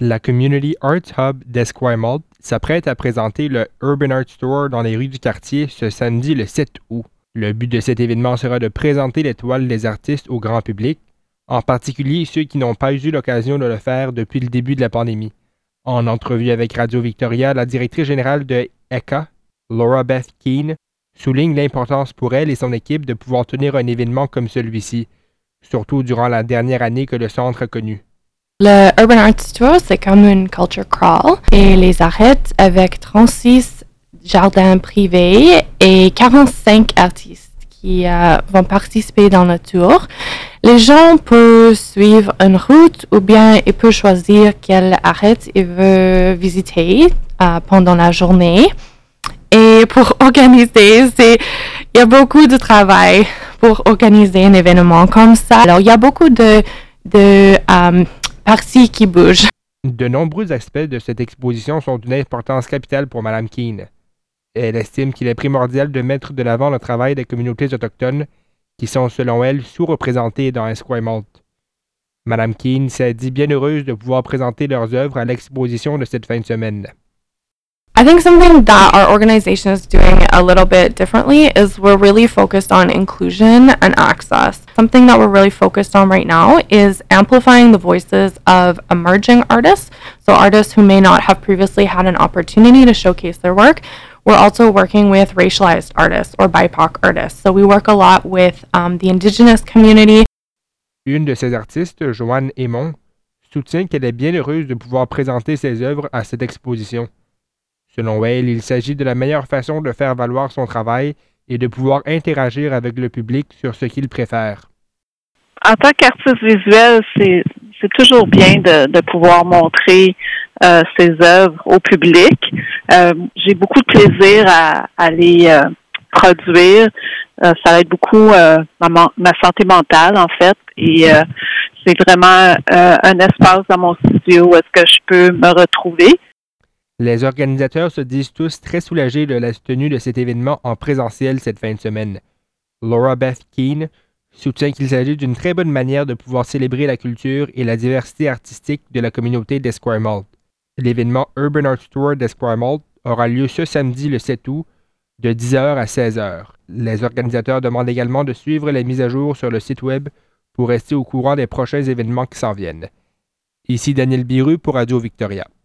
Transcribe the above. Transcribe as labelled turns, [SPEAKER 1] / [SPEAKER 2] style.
[SPEAKER 1] La Community Arts Hub d'Esquimalt s'apprête à présenter le Urban Art Tour dans les rues du quartier ce samedi le 7 août. Le but de cet événement sera de présenter les toiles des artistes au grand public, en particulier ceux qui n'ont pas eu l'occasion de le faire depuis le début de la pandémie. En entrevue avec Radio-Victoria, la directrice générale de ECA, Laura Beth Keane, souligne l'importance pour elle et son équipe de pouvoir tenir un événement comme celui-ci, surtout durant la dernière année que le centre a connue.
[SPEAKER 2] Le Urban Arts Tour, c'est comme une culture crawl et les arrête avec 36 jardins privés et 45 artistes qui vont participer dans le tour. Les gens peuvent suivre une route ou bien ils peuvent choisir quelle arête ils veulent visiter pendant la journée. Et pour organiser, il y a beaucoup de travail pour organiser un événement comme ça. Alors, il y a beaucoup de parties qui bougent.
[SPEAKER 1] De nombreux aspects de cette exposition sont d'une importance capitale pour Mme Keane. Elle estime qu'il est primordial de mettre de l'avant le travail des communautés autochtones qui sont, selon elle, sous-représentées dans Esquimalt. Mme Keane s'est dit bien heureuse de pouvoir présenter leurs œuvres à l'exposition de cette fin de semaine.
[SPEAKER 2] I think something that our organization is doing a little bit differently is we're really focused on inclusion and access. Something that we're really focused on right now is amplifying the voices of emerging artists, so artists who may not have previously had an opportunity to showcase their work. We're also working with racialized artists or BIPOC artists. So we work a lot with the indigenous community.
[SPEAKER 1] Une de ces artistes, Joanne Aymon, soutient qu'elle est bien heureuse de pouvoir présenter ses œuvres à cette exposition. Selon elle, il s'agit de la meilleure façon de faire valoir son travail et de pouvoir interagir avec le public sur ce qu'il préfère.
[SPEAKER 3] En tant qu'artiste visuel, c'est toujours bien de pouvoir montrer ses œuvres au public. J'ai beaucoup de plaisir à les produire. Ça aide beaucoup ma santé mentale, en fait. Et c'est vraiment un espace dans mon studio où est-ce que je peux me retrouver.
[SPEAKER 1] Les organisateurs se disent tous très soulagés de la tenue de cet événement en présentiel cette fin de semaine. Laura Beth Keane soutient qu'il s'agit d'une très bonne manière de pouvoir célébrer la culture et la diversité artistique de la communauté d'Esquimalt. L'événement Urban Art Tour d'Esquimalt aura lieu ce samedi le 7 août de 10h à 16h. Les organisateurs demandent également de suivre les mises à jour sur le site web pour rester au courant des prochains événements qui s'en viennent. Ici Daniel Biru pour Radio-Victoria.